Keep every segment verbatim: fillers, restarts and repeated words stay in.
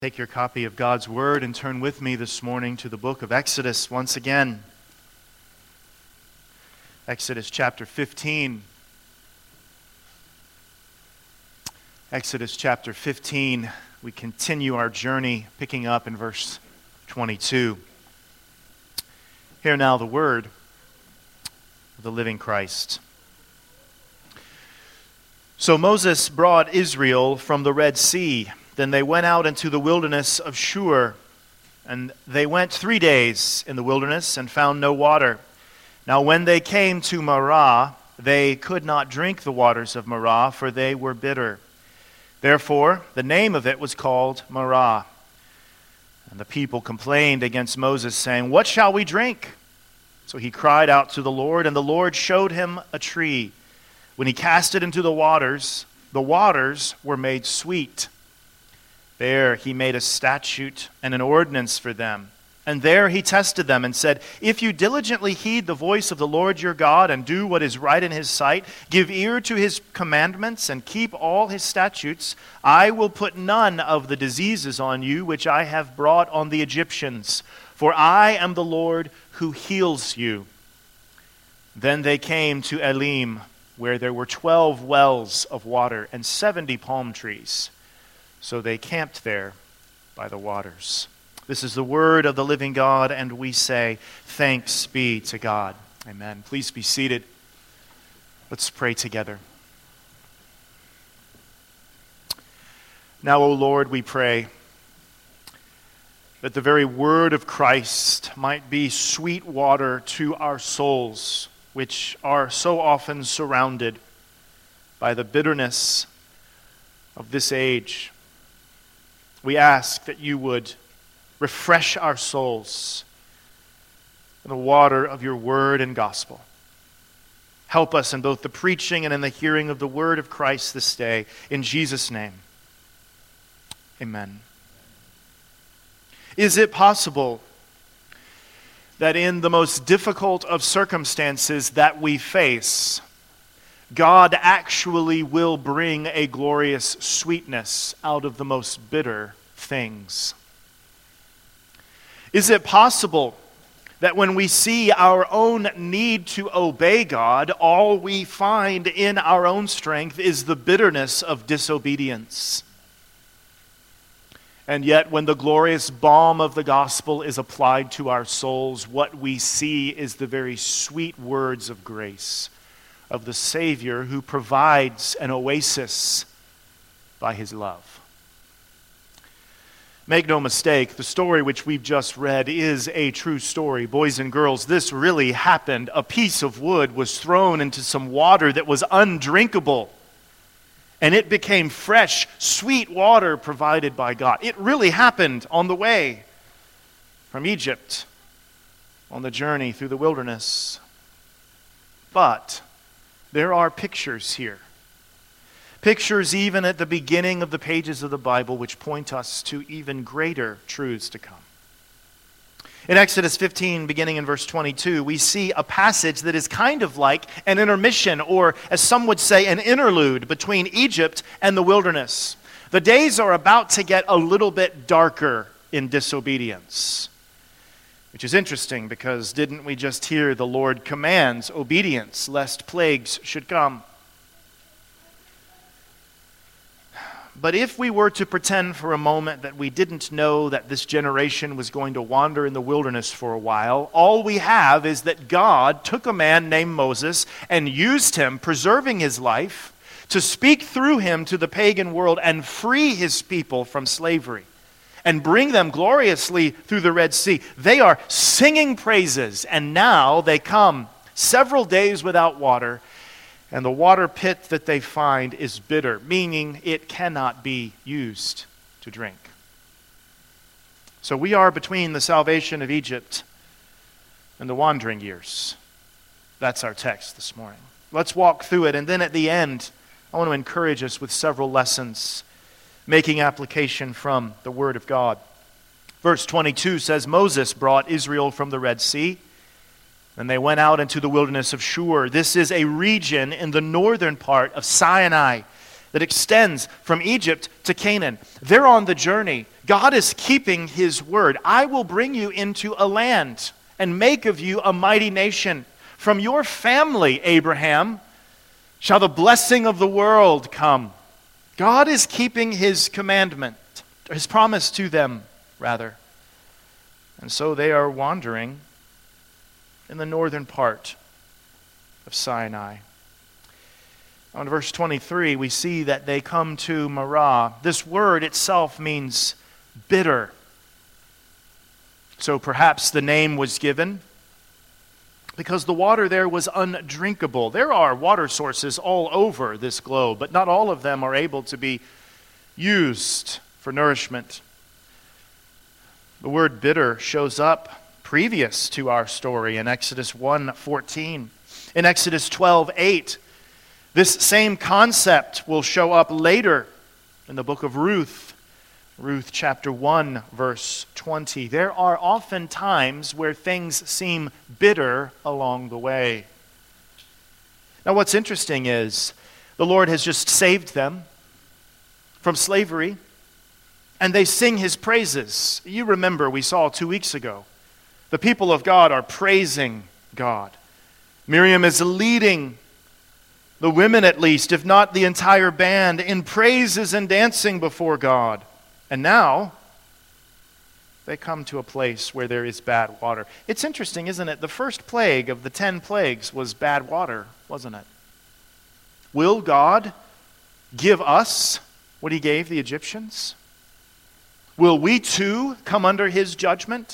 Take your copy of God's Word and turn with me this morning to the book of Exodus once again. Exodus chapter fifteen. Exodus chapter fifteen. We continue our journey picking up in verse twenty-two. Hear now the word of the living Christ. So Moses brought Israel from the Red Sea. Then they went out into the wilderness of Shur, and they went three days in the wilderness and found no water. Now when they came to Marah, they could not drink the waters of Marah, for they were bitter. Therefore, the name of it was called Marah. And the people complained against Moses, saying, "What shall we drink?" So he cried out to the Lord, and the Lord showed him a tree. When he cast it into the waters, the waters were made sweet. There he made a statute and an ordinance for them. And there he tested them and said, "If you diligently heed the voice of the Lord your God and do what is right in his sight, give ear to his commandments and keep all his statutes, I will put none of the diseases on you which I have brought on the Egyptians, for I am the Lord who heals you." Then they came to Elim, where there were twelve wells of water and seventy palm trees. So they camped there by the waters. This is the word of the living God, and we say, thanks be to God. Amen. Please be seated. Let's pray together. Now, O Lord, we pray that the very word of Christ might be sweet water to our souls, which are so often surrounded by the bitterness of this age. We ask that you would refresh our souls in the water of your word and gospel. Help us in both the preaching and in the hearing of the word of Christ this day. In Jesus' name, amen. Is it possible that in the most difficult of circumstances that we face, God actually will bring a glorious sweetness out of the most bitter things? Is it possible that when we see our own need to obey God, all we find in our own strength is the bitterness of disobedience? And yet, when the glorious balm of the gospel is applied to our souls, what we see is the very sweet words of grace of the Savior who provides an oasis by his love. Make no mistake, the story which we've just read is a true story. Boys and girls, this really happened. A piece of wood was thrown into some water that was undrinkable, and it became fresh, sweet water provided by God. It really happened on the way from Egypt, on the journey through the wilderness. But there are pictures here. Pictures even at the beginning of the pages of the Bible which point us to even greater truths to come. In Exodus fifteen, beginning in verse twenty-two, we see a passage that is kind of like an intermission, or as some would say, an interlude between Egypt and the wilderness. The days are about to get a little bit darker in disobedience. Which is interesting, because didn't we just hear the Lord commands obedience lest plagues should come? But if we were to pretend for a moment that we didn't know that this generation was going to wander in the wilderness for a while, all we have is that God took a man named Moses and used him, preserving his life, to speak through him to the pagan world and free his people from slavery and bring them gloriously through the Red Sea. They are singing praises, and now they come several days without water, and the water pit that they find is bitter, meaning it cannot be used to drink. So we are between the salvation of Egypt and the wandering years. That's our text this morning. Let's walk through it, and then at the end, I want to encourage us with several lessons, making application from the Word of God. Verse twenty-two says, Moses brought Israel from the Red Sea, and they went out into the wilderness of Shur. This is a region in the northern part of Sinai that extends from Egypt to Canaan. They're on the journey God is keeping his word. I will bring you into a land and make of you a mighty nation. From your family, Abraham, shall the blessing of the world come. God is keeping his commandment, his promise to them, rather. And so they are wandering in the northern part of Sinai. On verse twenty-three, we see that they come to Marah. This word itself means bitter. So perhaps the name was given because the water there was undrinkable. There are water sources all over this globe, but not all of them are able to be used for nourishment. The word bitter shows up previous to our story in Exodus one fourteen. In Exodus twelve eight, this same concept will show up later in the book of Ruth. Ruth chapter one, verse twenty. There are often times where things seem bitter along the way. Now what's interesting is the Lord has just saved them from slavery, and they sing his praises. You remember we saw two weeks ago. The people of God are praising God. Miriam is leading the women, at least, if not the entire band, in praises and dancing before God. And now they come to a place where there is bad water. It's interesting, isn't it? The first plague of the ten plagues was bad water, wasn't it? Will God give us what he gave the Egyptians? Will we too come under his judgment?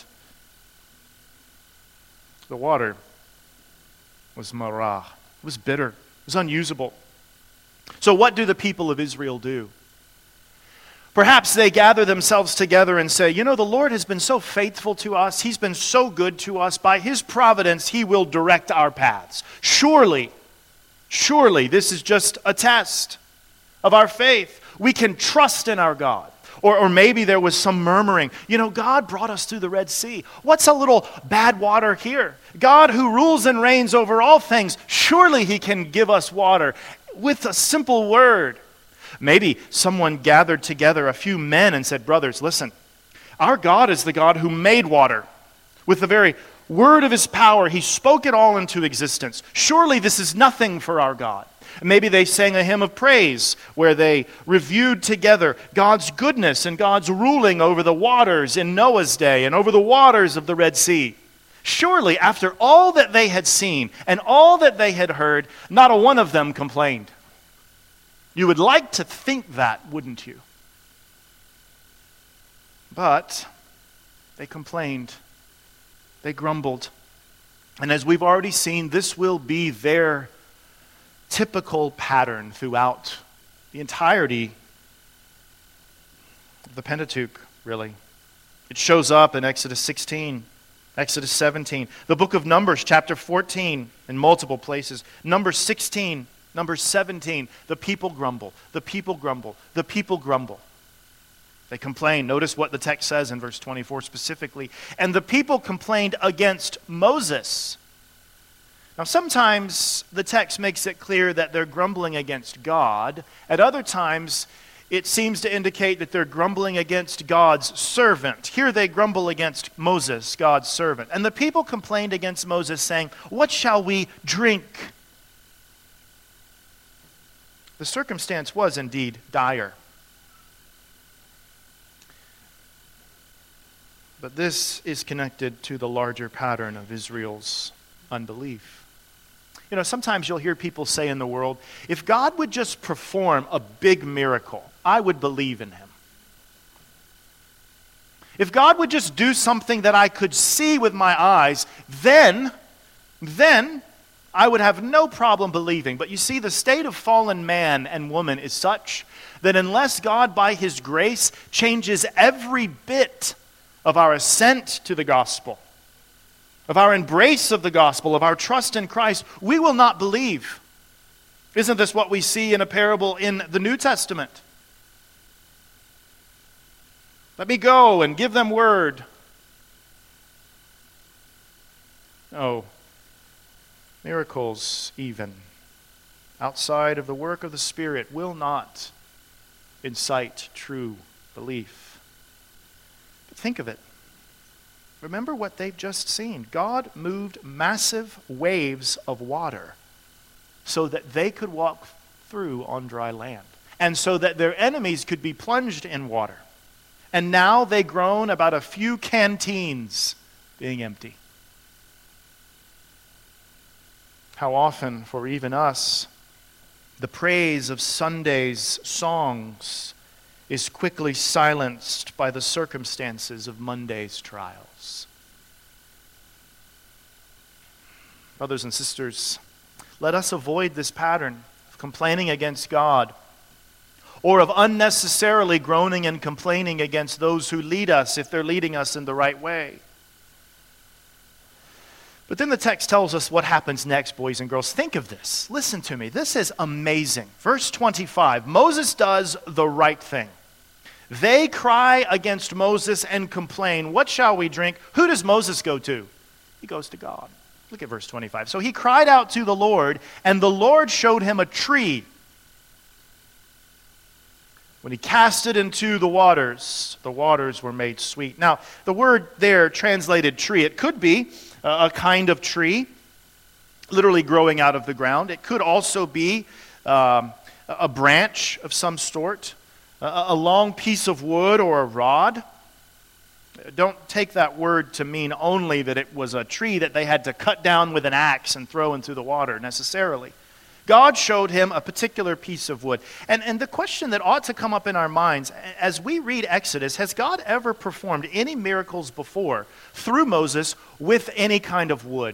The water was marah. It was bitter. It was unusable. So what do the people of Israel do? Perhaps they gather themselves together and say, you know, the Lord has been so faithful to us. He's been so good to us. By his providence, he will direct our paths. Surely, surely this is just a test of our faith. We can trust in our God. Or, or maybe there was some murmuring. You know, God brought us through the Red Sea. What's a little bad water here? God who rules and reigns over all things, surely he can give us water with a simple word. Maybe someone gathered together a few men and said, brothers, listen, our God is the God who made water. With the very word of his power, he spoke it all into existence. Surely this is nothing for our God. Maybe they sang a hymn of praise where they reviewed together God's goodness and God's ruling over the waters in Noah's day and over the waters of the Red Sea. Surely after all that they had seen and all that they had heard, not a one of them complained. You would like to think that, wouldn't you? But they complained. They grumbled. And as we've already seen, this will be their typical pattern throughout the entirety of the Pentateuch, really. It shows up in Exodus sixteen, Exodus seventeen, the book of Numbers, chapter fourteen, in multiple places. Numbers sixteen, Numbers seventeen, the people grumble, the people grumble, the people grumble. They complain. Notice what the text says in verse twenty-four specifically. And the people complained against Moses. Now sometimes the text makes it clear that they're grumbling against God. At other times it seems to indicate that they're grumbling against God's servant. Here they grumble against Moses, God's servant. And the people complained against Moses saying, what shall we drink? The circumstance was indeed dire. But this is connected to the larger pattern of Israel's unbelief. You know, sometimes you'll hear people say in the world, if God would just perform a big miracle, I would believe in him. If God would just do something that I could see with my eyes, then, then I would have no problem believing. But you see, the state of fallen man and woman is such that unless God by his grace changes every bit of our assent to the gospel, of our embrace of the gospel, of our trust in Christ, we will not believe. Isn't this what we see in a parable in the New Testament? Let me go and give them word. No. Miracles, even outside of the work of the Spirit, will not incite true belief. Think of it. Remember what they've just seen. God moved massive waves of water so that they could walk through on dry land, and so that their enemies could be plunged in water. And now they groan about a few canteens being empty. How often, for even us, the praise of Sunday's songs is quickly silenced by the circumstances of Monday's trials. Brothers and sisters, let us avoid this pattern of complaining against God, or of unnecessarily groaning and complaining against those who lead us if they're leading us in the right way. But then the text tells us what happens next, boys and girls. Think of this. Listen to me. This is amazing. Verse twenty-five, Moses does the right thing. They cry against Moses and complain, "What shall we drink?" Who does Moses go to? He goes to God. Look at verse twenty-five. So he cried out to the Lord, and the Lord showed him a tree. When he cast it into the waters, the waters were made sweet. Now, the word there translated tree, it could be a kind of tree, literally growing out of the ground. It could also be um, a branch of some sort, a, a long piece of wood or a rod. Don't take that word to mean only that it was a tree that they had to cut down with an axe and throw into the water necessarily. God showed him a particular piece of wood. And, and the question that ought to come up in our minds as we read Exodus, has God ever performed any miracles before through Moses with any kind of wood?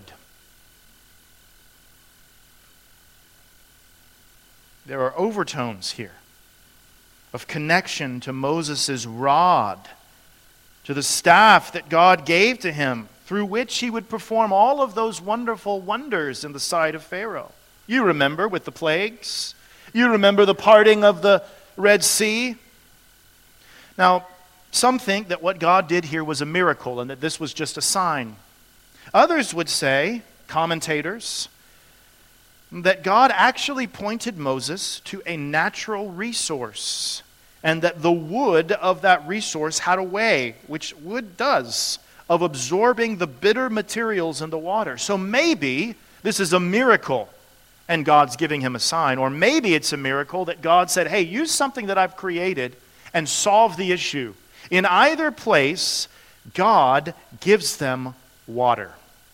There are overtones here of connection to Moses' rod, to the staff that God gave to him, through which he would perform all of those wonderful wonders in the sight of Pharaoh. You remember with the plagues. You remember the parting of the Red Sea. Now, some think that what God did here was a miracle and that this was just a sign. Others would say, commentators, that God actually pointed Moses to a natural resource, and that the wood of that resource had a way, which wood does, of absorbing the bitter materials in the water. So maybe this is a miracle and God's giving him a sign. Or maybe it's a miracle that God said, hey, use something that I've created and solve the issue. In either place, God gives them water.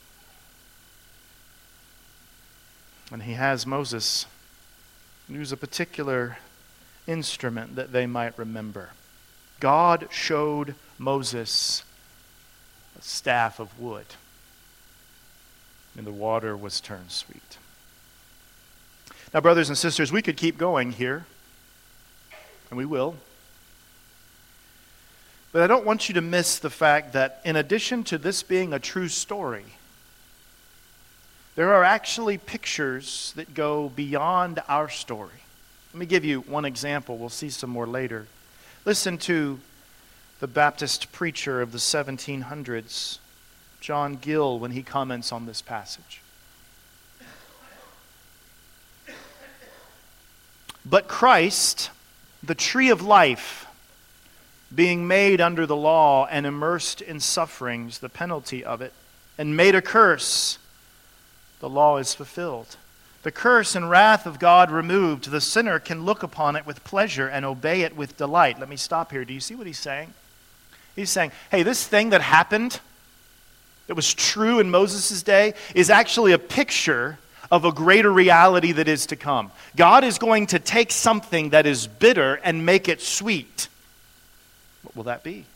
And he has Moses use a particular instrument that they might remember. God showed Moses a staff of wood, and the water was turned sweet. Now, brothers and sisters, we could keep going here, and we will. But I don't want you to miss the fact that in addition to this being a true story, there are actually pictures that go beyond our story. Let me give you one example. We'll see some more later. Listen to the Baptist preacher of the seventeen hundreds, John Gill, when he comments on this passage. But Christ, the tree of life, being made under the law and immersed in sufferings, the penalty of it, and made a curse, the law is fulfilled. The curse and wrath of God removed, the sinner can look upon it with pleasure and obey it with delight. Let me stop here. Do you see what he's saying? He's saying, hey, this thing that happened, that was true in Moses' day, is actually a picture of a greater reality that is to come. God is going to take something that is bitter and make it sweet. What will that be?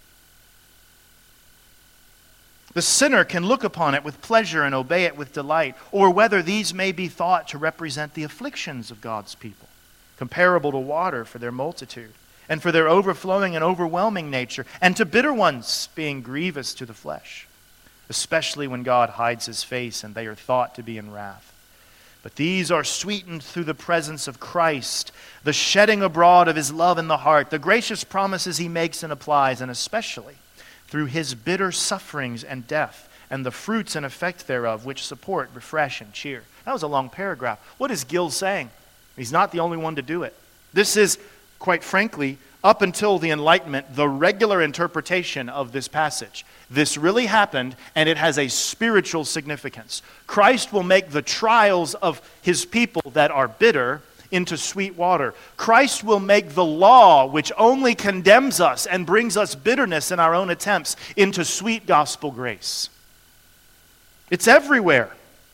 The sinner can look upon it with pleasure and obey it with delight, or whether these may be thought to represent the afflictions of God's people, comparable to water for their multitude, and for their overflowing and overwhelming nature, and to bitter ones being grievous to the flesh, especially when God hides his face and they are thought to be in wrath. But these are sweetened through the presence of Christ, the shedding abroad of his love in the heart, the gracious promises he makes and applies, and especially through his bitter sufferings and death, and the fruits and effect thereof, which support, refresh, and cheer. That was a long paragraph. What is Gill saying? He's not the only one to do it. This is quite frankly, up until the Enlightenment, the regular interpretation of this passage. This really happened, and it has a spiritual significance. Christ will make the trials of his people that are bitter into sweet water. Christ will make the law, which only condemns us and brings us bitterness in our own attempts, into sweet gospel grace. It's everywhere.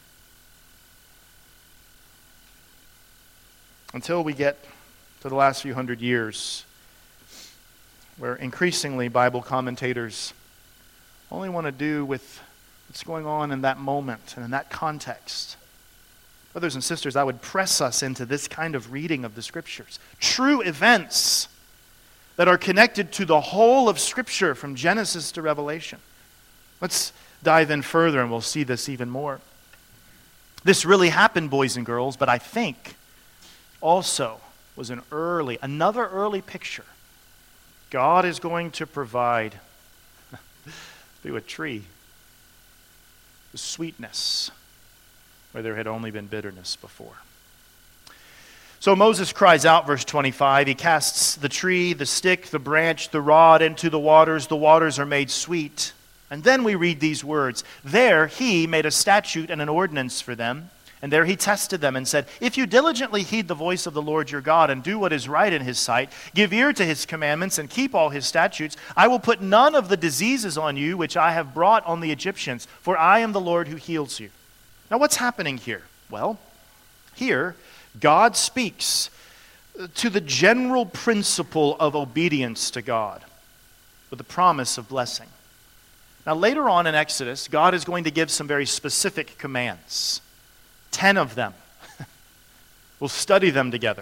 Until we get to the last few hundred years, where increasingly Bible commentators only want to do with what's going on in that moment and in that context. Brothers and sisters, I would press us into this kind of reading of the Scriptures. True events that are connected to the whole of Scripture from Genesis to Revelation. Let's dive in further and we'll see this even more. This really happened, boys and girls, but I think also was an early, another early picture. God is going to provide through a tree the sweetness where there had only been bitterness before. So Moses cries out, verse twenty-five, he casts the tree, the stick, the branch, the rod into the waters. The waters are made sweet. And then we read these words. There he made a statute and an ordinance for them. And there he tested them and said, if you diligently heed the voice of the Lord your God and do what is right in his sight, give ear to his commandments and keep all his statutes, I will put none of the diseases on you which I have brought on the Egyptians, for I am the Lord who heals you. Now what's happening here? Well, here God speaks to the general principle of obedience to God with the promise of blessing. Now later on in Exodus, God is going to give some very specific commands. Ten of them. We'll study them together.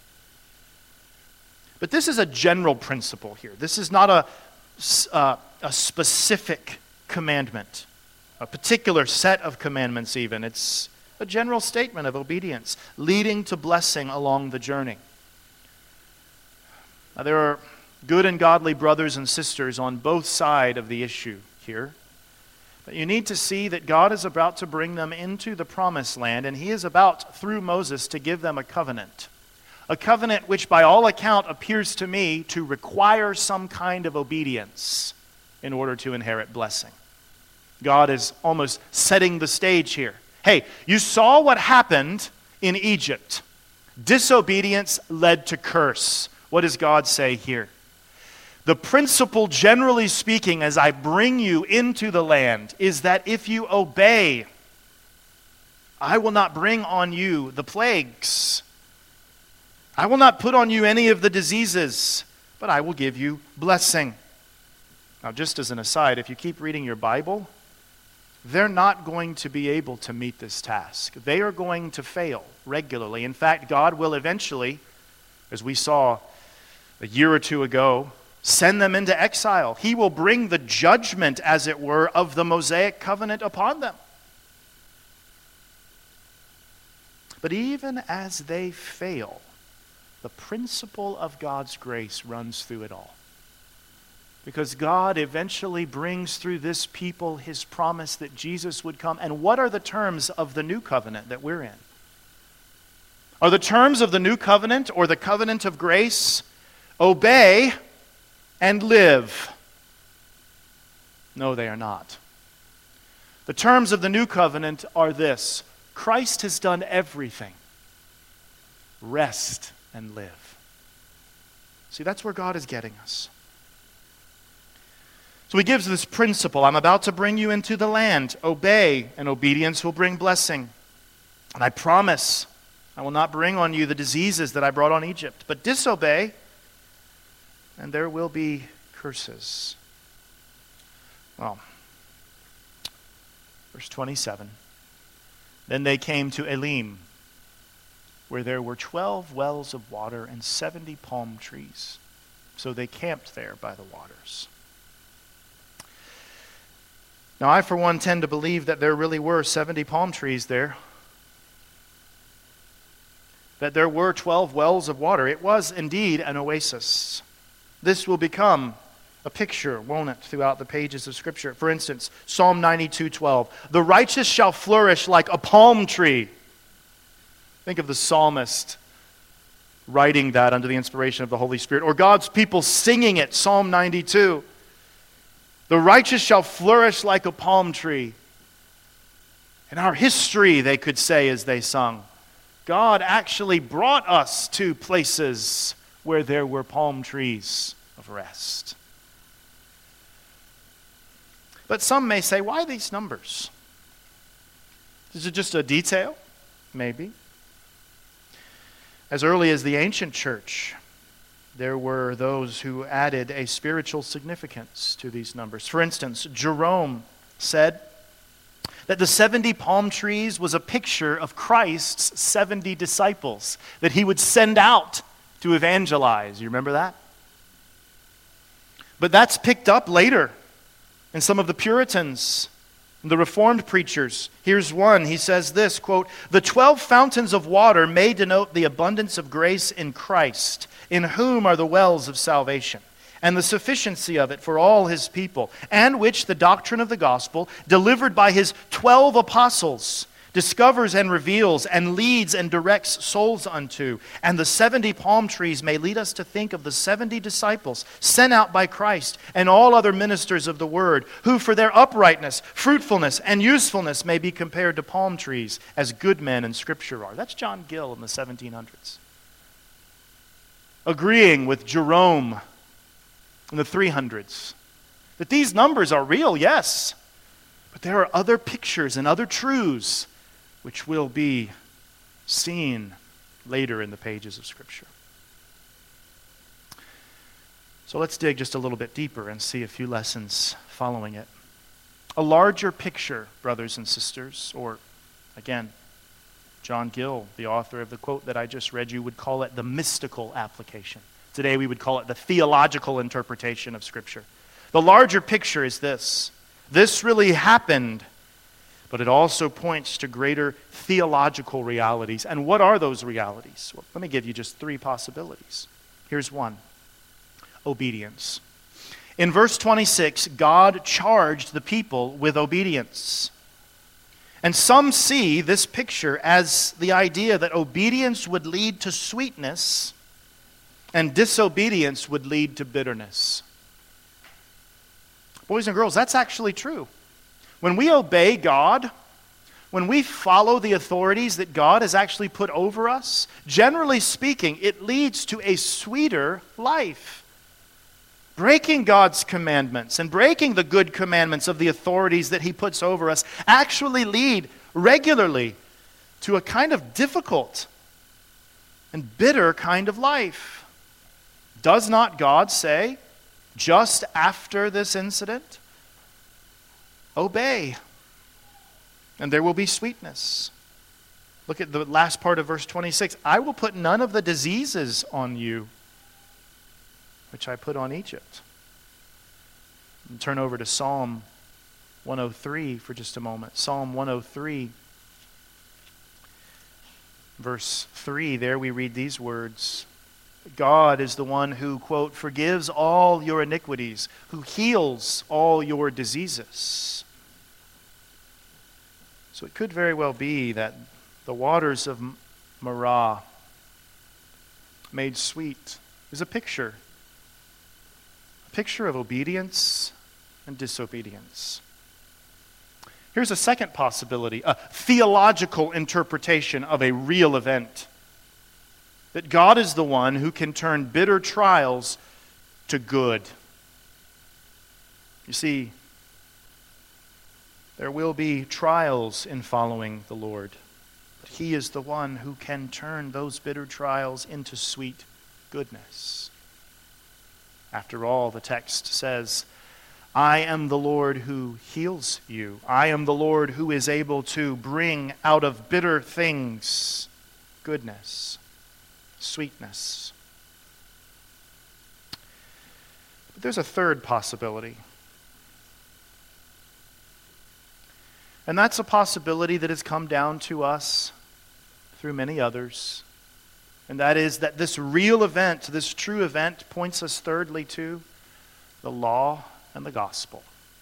But this is a general principle here. This is not a, uh, a specific commandment, a particular set of commandments even. It's a general statement of obedience, leading to blessing along the journey. Now, there are good and godly brothers and sisters on both sides of the issue here. But you need to see that God is about to bring them into the promised land, and he is about, through Moses, to give them a covenant. A covenant which, by all account, appears to me to require some kind of obedience in order to inherit blessing. God is almost setting the stage here. Hey, you saw what happened in Egypt. Disobedience led to curse. What does God say here? The principle, generally speaking, as I bring you into the land, is that if you obey, I will not bring on you the plagues. I will not put on you any of the diseases, but I will give you blessing. Now, just as an aside, if you keep reading your Bible, they're not going to be able to meet this task. They are going to fail regularly. In fact, God will eventually, as we saw a year or two ago, send them into exile. He will bring the judgment, as it were, of the Mosaic covenant upon them. But even as they fail, the principle of God's grace runs through it all. Because God eventually brings through this people his promise that Jesus would come. And what are the terms of the new covenant that we're in? Are the terms of the new covenant or the covenant of grace, obey and live? No, they are not. The terms of the new covenant are this: Christ has done everything. Rest and live. See, that's where God is getting us. So he gives this principle. I'm about to bring you into the land. Obey, and obedience will bring blessing. And I promise I will not bring on you the diseases that I brought on Egypt. But disobey, and there will be curses. Well, verse twenty-seven. Then they came to Elim, where there were twelve wells of water and seventy palm trees. So they camped there by the waters. Now, I, for one, tend to believe that there really were seventy palm trees there. That there were twelve wells of water. It was indeed an oasis. This will become a picture, won't it, throughout the pages of Scripture. For instance, Psalm ninety-two twelve. The righteous shall flourish like a palm tree. Think of the psalmist writing that under the inspiration of the Holy Spirit, or God's people singing it, Psalm ninety-two. The righteous shall flourish like a palm tree. In our history, they could say as they sung, God actually brought us to places where there were palm trees of rest. But some may say, why these numbers? Is it just a detail? Maybe. As early as the ancient church, there were those who added a spiritual significance to these numbers. For instance, Jerome said that the seventy palm trees was a picture of Christ's seventy disciples that he would send out to evangelize. You remember that? But that's picked up later in some of the Puritans, the Reformed preachers. Here's one. He says this, quote, "The twelve fountains of water may denote the abundance of grace in Christ, in whom are the wells of salvation, and the sufficiency of it for all his people, and which the doctrine of the gospel, delivered by his twelve apostles, discovers and reveals, and leads and directs souls unto. And the seventy palm trees may lead us to think of the seventy disciples sent out by Christ, and all other ministers of the word, who for their uprightness, fruitfulness, and usefulness may be compared to palm trees, as good men in Scripture are." That's John Gill in the seventeen hundreds. Agreeing with Jerome in the three hundreds, that these numbers are real, yes, but there are other pictures and other truths which will be seen later in the pages of Scripture. So let's dig just a little bit deeper and see a few lessons following it. A larger picture, brothers and sisters, or again, John Gill, the author of the quote that I just read you, would call it the mystical application. Today we would call it the theological interpretation of Scripture. The larger picture is this. This really happened, but it also points to greater theological realities. And what are those realities? Well, let me give you just three possibilities. Here's one. Obedience. In verse twenty-six, God charged the people with obedience. And some see this picture as the idea that obedience would lead to sweetness and disobedience would lead to bitterness. Boys and girls, that's actually true. When we obey God, when we follow the authorities that God has actually put over us, generally speaking, it leads to a sweeter life. Breaking God's commandments and breaking the good commandments of the authorities that He puts over us actually lead regularly to a kind of difficult and bitter kind of life. Does not God say, just after this incident, obey, and there will be sweetness? Look at the last part of verse twenty-six. "I will put none of the diseases on you, which I put on Egypt." And turn over to Psalm one oh three for just a moment. Psalm one oh three, verse three, there we read these words. God is the one who, quote, "forgives all your iniquities, who heals all your diseases." So it could very well be that the waters of Marah made sweet is a picture. A picture of obedience and disobedience. Here's a second possibility, a theological interpretation of a real event. That God is the one who can turn bitter trials to good. You see, there will be trials in following the Lord, but He is the one who can turn those bitter trials into sweet goodness. After all, the text says, "I am the Lord who heals you. I am the Lord who is able to bring out of bitter things goodness, sweetness." But there's a third possibility. And that's a possibility that has come down to us through many others. And that is that this real event, this true event, points us thirdly to the law and the gospel.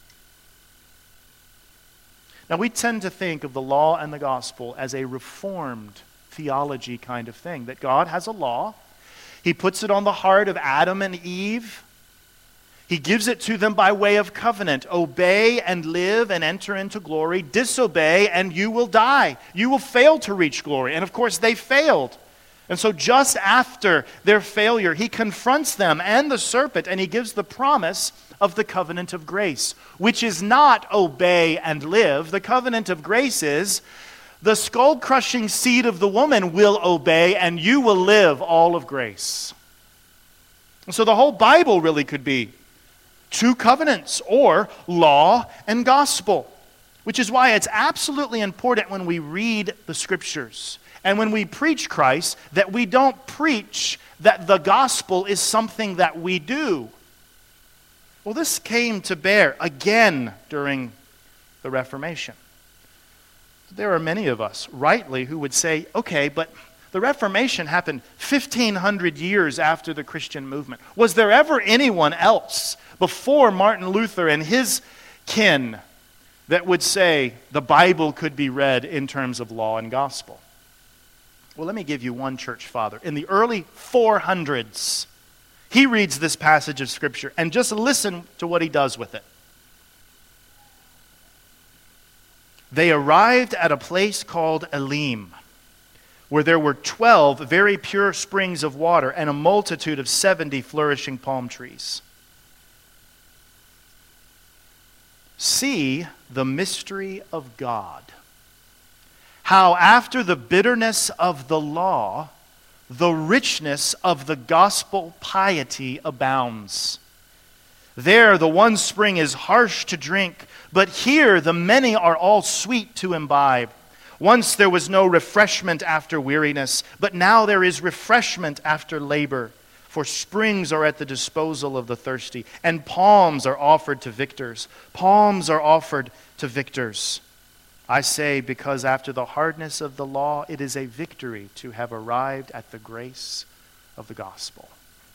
Now, we tend to think of the law and the gospel as a reformed theology kind of thing, that God has a law He puts it on the heart of Adam and Eve. He gives it to them by way of covenant. Obey and live and enter into glory. Disobey and you will die. You will fail to reach glory. And of course, they failed. And so just after their failure, he confronts them and the serpent, and he gives the promise of the covenant of grace, which is not obey and live. The covenant of grace is the skull-crushing seed of the woman will obey, and you will live all of grace. And so the whole Bible really could be two covenants, or law and gospel, which is why it's absolutely important when we read the Scriptures and when we preach Christ that we don't preach that the gospel is something that we do. Well, this came to bear again during the Reformation. There are many of us, rightly, who would say, okay, but the Reformation happened fifteen hundred years after the Christian movement. Was there ever anyone else before Martin Luther and his kin that would say the Bible could be read in terms of law and gospel? Well, let me give you one church father. In the early four hundreds, he reads this passage of Scripture, and just listen to what he does with it. They arrived at a place called Elim, where there were twelve very pure springs of water and a multitude of seventy flourishing palm trees. See the mystery of God. How after the bitterness of the law, the richness of the gospel piety abounds. There the one spring is harsh to drink, but here the many are all sweet to imbibe. Once there was no refreshment after weariness, but now there is refreshment after labor. For springs are at the disposal of the thirsty, and palms are offered to victors. Palms are offered to victors. I say, because after the hardness of the law, it is a victory to have arrived at the grace of the gospel.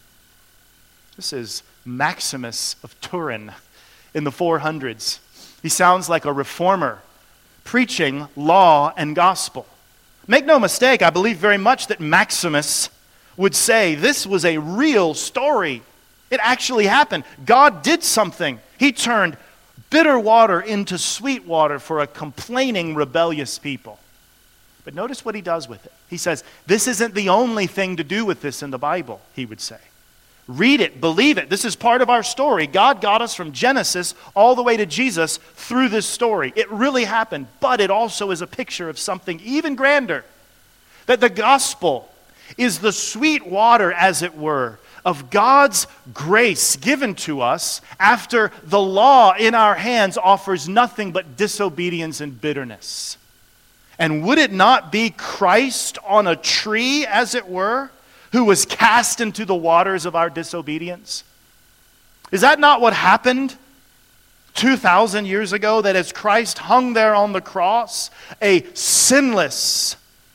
This is Maximus of Turin in the four hundreds. He sounds like a reformer preaching law and gospel. Make no mistake, I believe very much that Maximus would say this was a real story. It actually happened. God did something. He turned bitter water into sweet water for a complaining, rebellious people. But notice what he does with it. He says, this isn't the only thing to do with this in the Bible, he would say. Read it, believe it. This is part of our story. God got us from Genesis all the way to Jesus through this story. It really happened, but it also is a picture of something even grander. That the gospel is the sweet water, as it were, of God's grace given to us after the law in our hands offers nothing but disobedience and bitterness. And would it not be Christ on a tree, as it were, who was cast into the waters of our disobedience? Is that not what happened two thousand years ago, that as Christ hung there on the cross, a sinless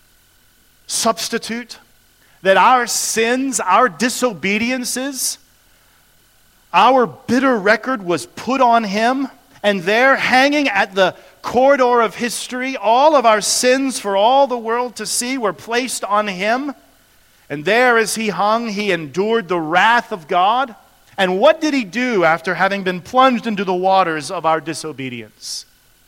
substitute, that our sins, our disobediences, our bitter record was put on him, and there, hanging at the corridor of history, all of our sins for all the world to see were placed on him. And there as he hung, he endured the wrath of God. And what did he do after having been plunged into the waters of our disobedience?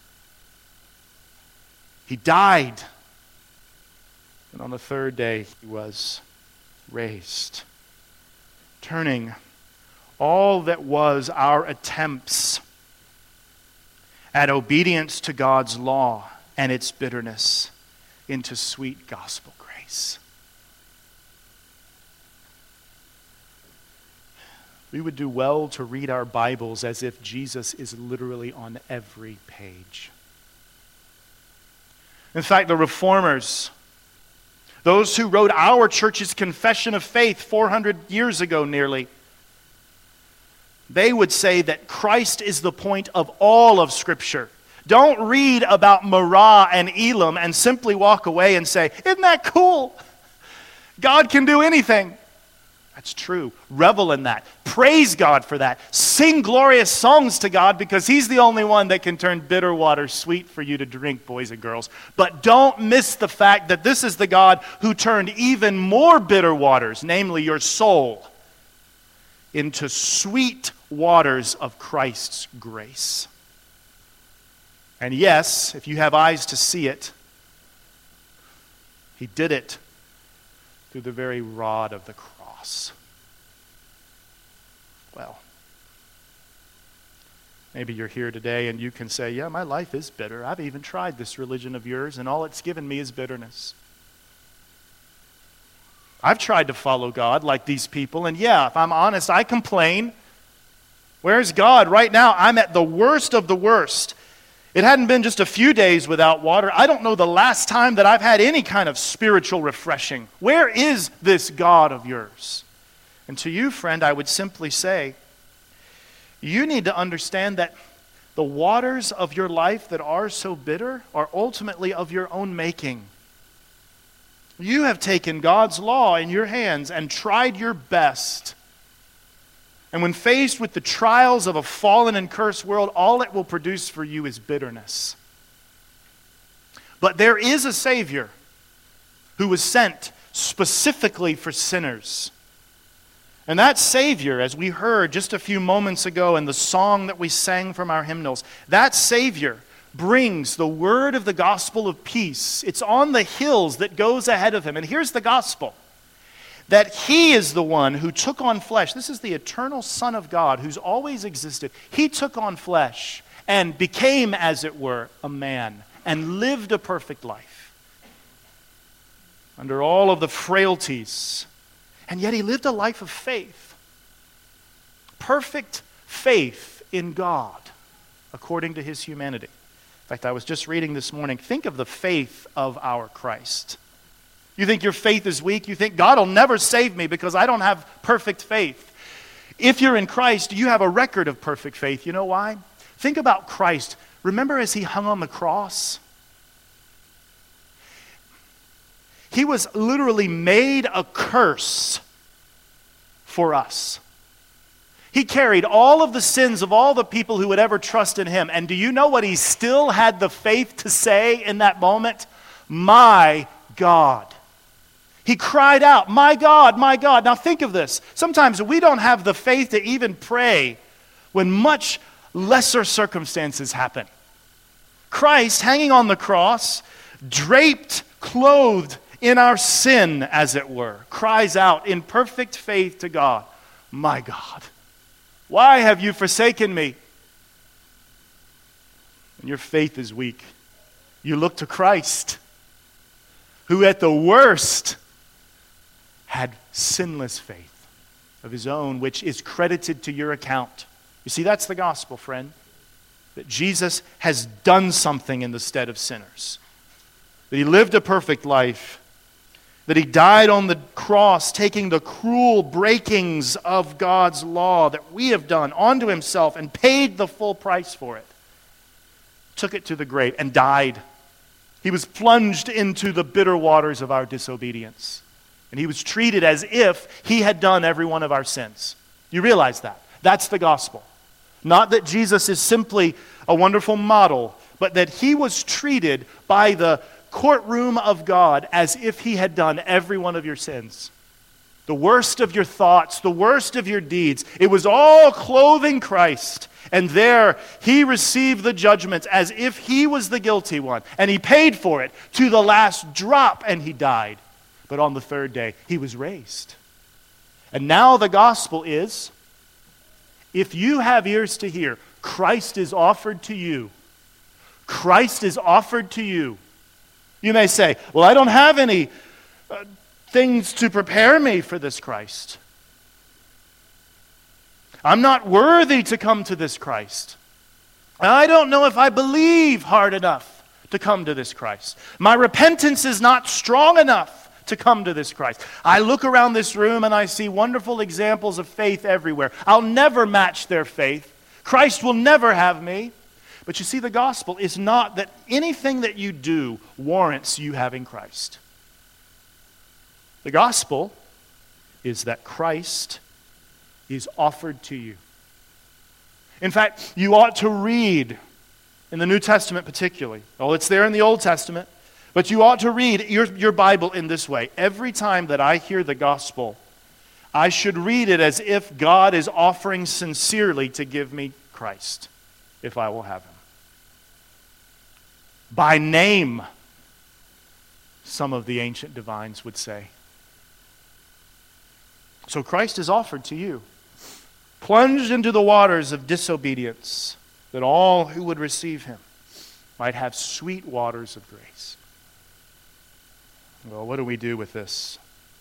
He died. And on the third day, he was raised, turning all that was our attempts at obedience to God's law and its bitterness into sweet gospel grace. We would do well to read our Bibles as if Jesus is literally on every page. In fact, the reformers, those who wrote our church's confession of faith four hundred years ago nearly, they would say that Christ is the point of all of Scripture. Don't read about Marah and Elam and simply walk away and say, isn't that cool? God can do anything. That's true. Revel in that. Praise God for that. Sing glorious songs to God because He's the only one that can turn bitter water sweet for you to drink, boys and girls. But don't miss the fact that this is the God who turned even more bitter waters, namely your soul, into sweet waters of Christ's grace. And yes, if you have eyes to see it, He did it through the very rod of the cross. Well, maybe you're here today and you can say, yeah, my life is bitter. I've even tried this religion of yours and all it's given me is bitterness. I've tried to follow God like these people, and yeah, if I'm honest, I complain. Where's God? Right now, I'm at the worst of the worst. It hadn't been just a few days without water. I don't know the last time that I've had any kind of spiritual refreshing. Where is this God of yours? And to you, friend, I would simply say, you need to understand that the waters of your life that are so bitter are ultimately of your own making. You have taken God's law in your hands and tried your best. And when faced with the trials of a fallen and cursed world, all it will produce for you is bitterness. But there is a Savior who was sent specifically for sinners. And that Savior, as we heard just a few moments ago in the song that we sang from our hymnals, that Savior brings the word of the gospel of peace. It's on the hills that goes ahead of Him. And here's the gospel. That He is the one who took on flesh. This is the eternal Son of God who's always existed. He took on flesh and became, as it were, a man and lived a perfect life under all of the frailties. And yet He lived a life of faith. Perfect faith in God according to His humanity. In fact, I was just reading this morning, think of the faith of our Christ. You think your faith is weak? You think God will never save me because I don't have perfect faith. If you're in Christ, you have a record of perfect faith. You know why? Think about Christ. Remember as He hung on the cross? He was literally made a curse for us. He carried all of the sins of all the people who would ever trust in Him. And do you know what He still had the faith to say in that moment? My God. He cried out, my God, my God. Now think of this. Sometimes we don't have the faith to even pray when much lesser circumstances happen. Christ hanging on the cross, draped, clothed in our sin, as it were, cries out in perfect faith to God, my God, why have you forsaken me? And your faith is weak. You look to Christ, who at the worst had sinless faith of His own, which is credited to your account. You see, that's the gospel, friend. That Jesus has done something in the stead of sinners. That He lived a perfect life. That He died on the cross, taking the cruel breakings of God's law that we have done onto Himself and paid the full price for it. Took it to the grave and died. He was plunged into the bitter waters of our disobedience. And He was treated as if He had done every one of our sins. You realize that? That's the gospel. Not that Jesus is simply a wonderful model, but that He was treated by the courtroom of God as if He had done every one of your sins. The worst of your thoughts, the worst of your deeds. It was all clothing Christ. And there He received the judgment as if He was the guilty one. And He paid for it to the last drop, and He died. But on the third day, He was raised. And now the gospel is, if you have ears to hear, Christ is offered to you. Christ is offered to you. You may say, well, I don't have any uh, things to prepare me for this Christ. I'm not worthy to come to this Christ. I don't know if I believe hard enough to come to this Christ. My repentance is not strong enough to come to this Christ. I look around this room and I see wonderful examples of faith everywhere. I'll never match their faith. Christ will never have me. But you see, the gospel is not that anything that you do warrants you having Christ. The gospel is that Christ is offered to you. In fact, you ought to read in the New Testament particularly. Oh, it's there in the Old Testament. But you ought to read your, your Bible in this way. Every time that I hear the gospel, I should read it as if God is offering sincerely to give me Christ, if I will have him. By name, some of the ancient divines would say. So Christ is offered to you, plunged into the waters of disobedience, that all who would receive him might have sweet waters of grace. Well, what do we do with this?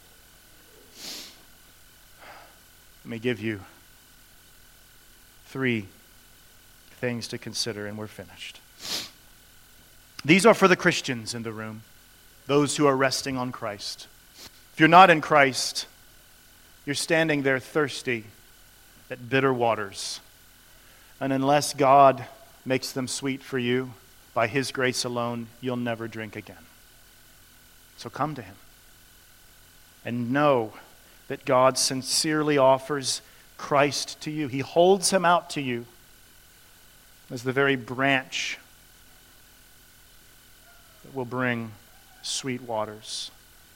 Let me give you three things to consider, and we're finished. These are for the Christians in the room, those who are resting on Christ. If you're not in Christ, you're standing there thirsty at bitter waters. And unless God makes them sweet for you, by his grace alone, you'll never drink again. So come to him and know that God sincerely offers Christ to you. He holds him out to you as the very branch that will bring sweet waters.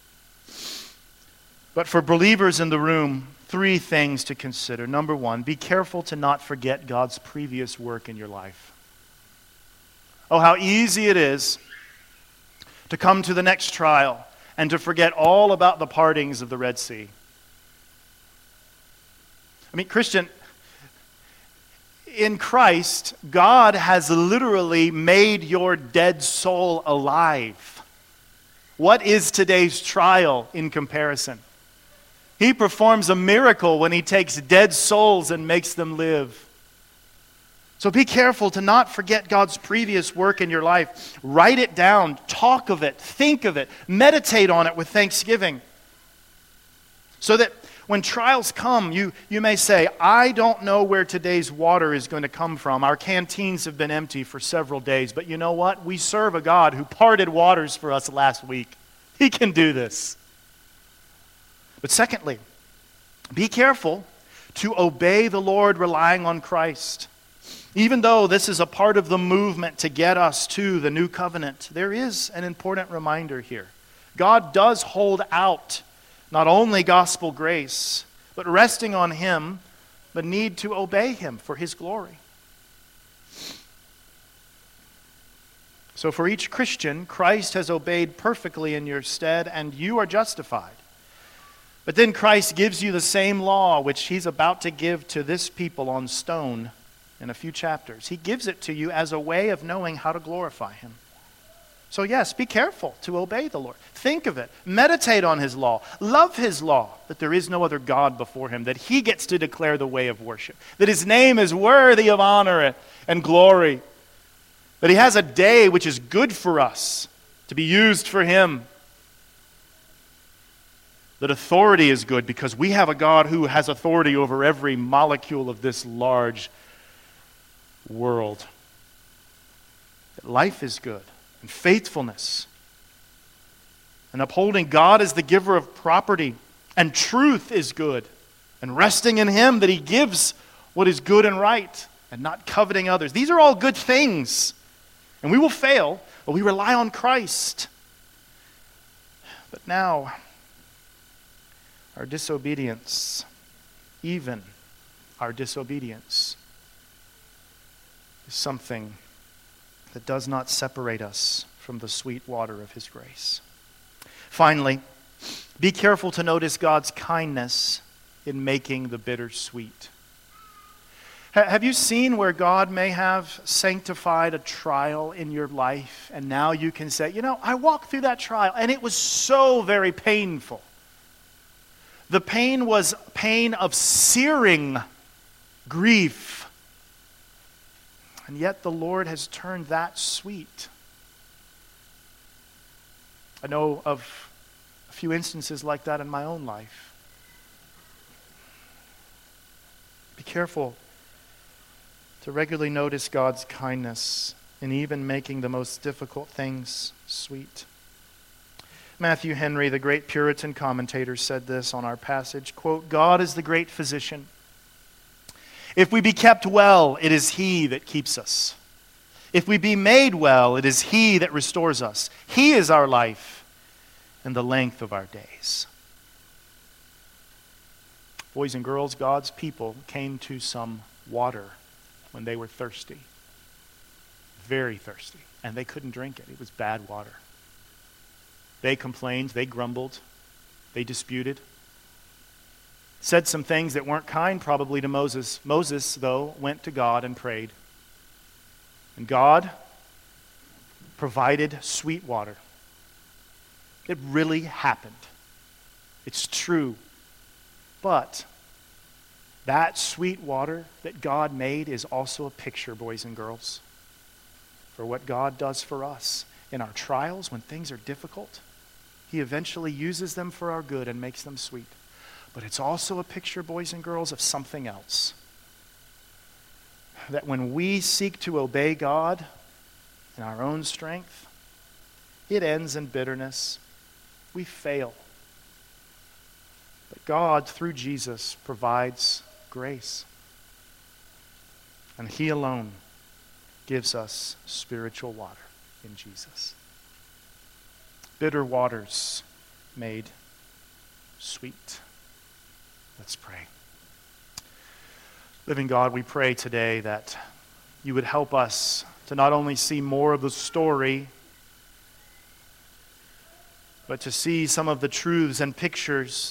But for believers in the room, three things to consider. Number one, be careful to not forget God's previous work in your life. Oh, how easy it is to come to the next trial and to forget all about the partings of the Red Sea. I mean, Christian, in Christ, God has literally made your dead soul alive. What is today's trial in comparison? He performs a miracle when he takes dead souls and makes them live. So be careful to not forget God's previous work in your life. Write it down, talk of it, think of it, meditate on it with thanksgiving. So that when trials come, you, you may say, I don't know where today's water is going to come from. Our canteens have been empty for several days. But you know what? We serve a God who parted waters for us last week. He can do this. But secondly, be careful to obey the Lord relying on Christ. Even though this is a part of the movement to get us to the new covenant, there is an important reminder here. God does hold out not only gospel grace, but resting on him, the need to obey him for his glory. So for each Christian, Christ has obeyed perfectly in your stead, and you are justified. But then Christ gives you the same law which he's about to give to this people on stone in a few chapters. He gives it to you as a way of knowing how to glorify him. So yes, be careful to obey the Lord. Think of it. Meditate on his law. Love his law, that there is no other God before him, that he gets to declare the way of worship, that his name is worthy of honor and glory, that he has a day which is good for us to be used for him, that authority is good because we have a God who has authority over every molecule of this large world. That life is good, and faithfulness, and upholding God as the giver of property, and truth is good, and resting in him that he gives what is good and right, and not coveting others. These are all good things, and we will fail, but we rely on Christ. But now, our disobedience, even our disobedience, is something that does not separate us from the sweet water of his grace. Finally, be careful to notice God's kindness in making the bitter sweet. Have you seen where God may have sanctified a trial in your life, and now you can say, you know, I walked through that trial, and it was so very painful. The pain was pain of searing grief. And yet the Lord has turned that sweet. I know of a few instances like that in my own life. Be careful to regularly notice God's kindness in even making the most difficult things sweet. Matthew Henry, the great Puritan commentator, said this on our passage, quote, "God is the great physician. If we be kept well, it is He that keeps us. If we be made well, it is He that restores us. He is our life and the length of our days." Boys and girls, God's people came to some water when they were thirsty. Very thirsty. And they couldn't drink it. It was bad water. They complained, they grumbled, they disputed. Said some things that weren't kind probably to Moses. Moses, though, went to God and prayed. And God provided sweet water. It really happened. It's true. But that sweet water that God made is also a picture, boys and girls, for what God does for us in our trials when things are difficult. He eventually uses them for our good and makes them sweet. But it's also a picture, boys and girls, of something else. That when we seek to obey God in our own strength, it ends in bitterness. We fail. But God, through Jesus, provides grace. And He alone gives us spiritual water in Jesus. Bitter waters made sweet. Let's pray. Living God, we pray today that you would help us to not only see more of the story, but to see some of the truths and pictures.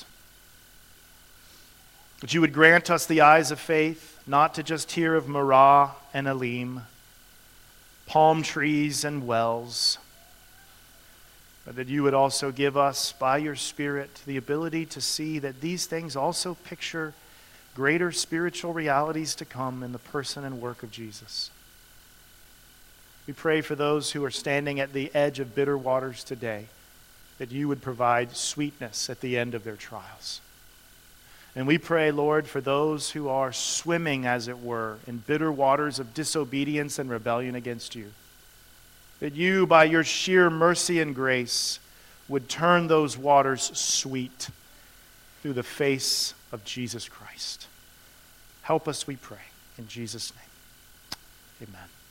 That you would grant us the eyes of faith, not to just hear of Marah and Elim, palm trees and wells, but that you would also give us, by your Spirit, the ability to see that these things also picture greater spiritual realities to come in the person and work of Jesus. We pray for those who are standing at the edge of bitter waters today, that you would provide sweetness at the end of their trials. And we pray, Lord, for those who are swimming, as it were, in bitter waters of disobedience and rebellion against you, that you, by your sheer mercy and grace, would turn those waters sweet through the face of Jesus Christ. Help us, we pray, in Jesus' name. Amen.